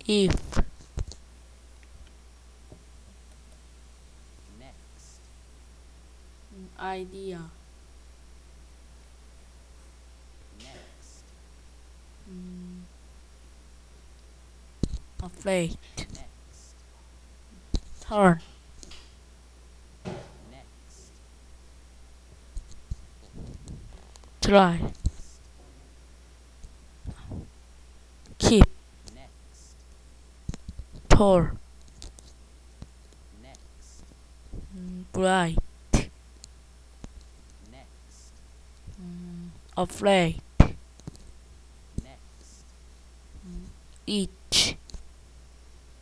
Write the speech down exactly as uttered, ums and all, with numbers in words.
if, next, idea, next, mm, afraid, next, turn, next, try, next, keep, next, pour, next, mm, bright, next, mm, afraid,